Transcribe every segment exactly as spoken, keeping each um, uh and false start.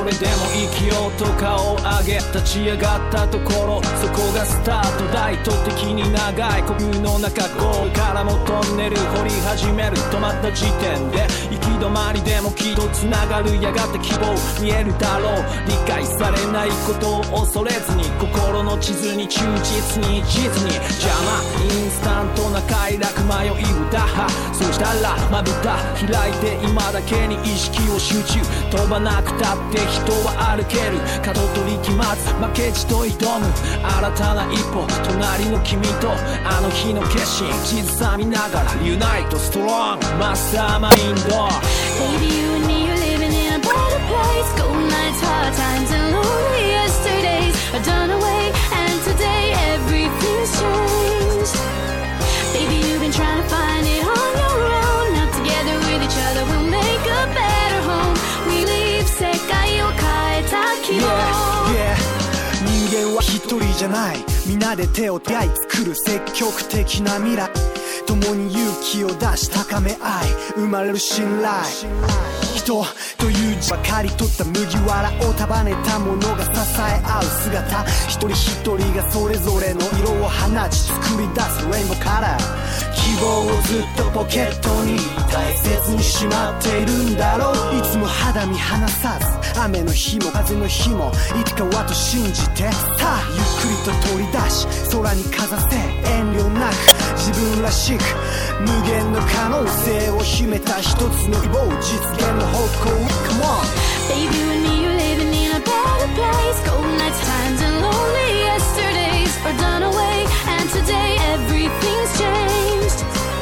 れでも生きようと顔を上げ立ち上がったところ、そこがスタートだ。意図的に長い呼吸の中、ゴールからもトンネル掘り始める。止まった時点で行き止まりでもきっとつながる。やがて希望見えるだろう。理解されないことを恐れずに、心の地図に忠実に地図に邪魔インスタントな快楽迷いを打破。そうしたらまぶた開いて今だけに意識を集中。飛ばなくたって人は歩ける。角取り期末負けじと挑む新たな一歩。隣の君とあの日の決心地図さ見ながらユナイトストロングマスターマインド。 Baby, you and me are living in a better place. Cold nights, hard times and lonely yesterdays are done away, and today everything's changed. Baby, you've been trying to find it on your own. Now together with each other we'll make a better home. We leave 世界を変えた希望。 Yeah, yeah. 人間は一人じゃない。みんなで手を手合い作る積極的な未来。共に勇気を出し高め合い生まれる信頼。人という字ばかり取った麦わらを束ねたものが支え合う姿。一人一人がそれぞれの色を放ち作り出すレインボーカラー。希望をずっとポケットに大切にしまっているんだろう。いつも肌身離さず雨の日も風の日もいつかはと信じて。さあゆっくりと取り出し空にかざせ遠慮なく自分らしく無限の可能性を秘めた一つの希望実現の方向。 Come on Baby, you and me are living in a better place. Cold nights, times and lonely yesterdays are done away, and today everything's changed.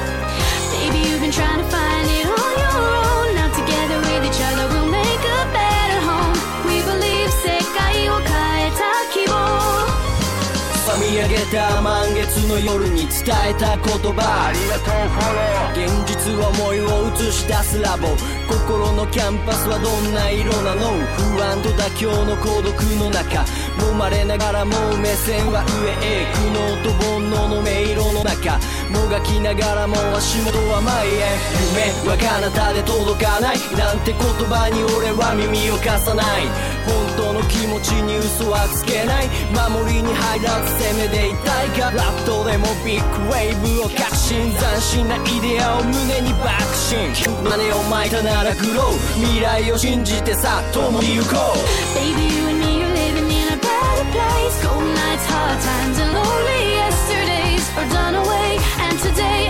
Baby, you've been trying to find it on your own. Now together with each other we'll make a better home. We believe 世界を変えた希望。 見上げた満月の夜に伝えた言葉、ありがとうフォロー。現実思いを映し出すラボ。心のキャンパスはどんな色なの。不安と妥協の孤独の中揉まれながらも目線は上へ。苦悩と煩悩の迷路の中もがきながらも足元は前へ。夢は彼方で届かないなんて言葉に俺は耳を貸さない。本当の気持ちに嘘はつけない。守りに入らず攻めでいたいか。ラップでもビッグウェーブを確信。斬新なイデアを胸に爆心。種をまいたならグロー。未来を信じてさ共に行こう。 Baby, you and me are living in a better place. Cold nights, hard times and lonely yesterdays are done away, and today